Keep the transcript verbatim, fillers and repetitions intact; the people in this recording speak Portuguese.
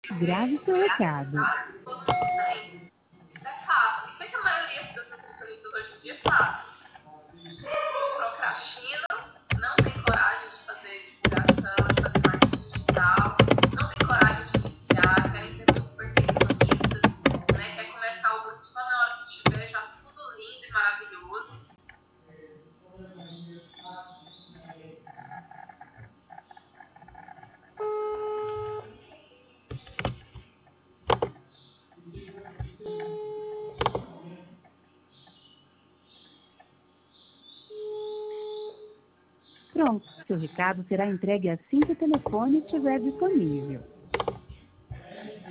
Grave seu recado. Todo mundo tem. Isso é fato. Isso é que a maioria dos nutricionistas hoje em dia faz. Procrastinam, não tem coragem de fazer divulgação, de fazer marketing digital, não tem coragem de iniciar, querem ser muito perfeccionistas, né? Quer começar o grupo só na hora que tiver já tudo lindo e maravilhoso. Pronto, seu recado será entregue assim que o telefone estiver disponível.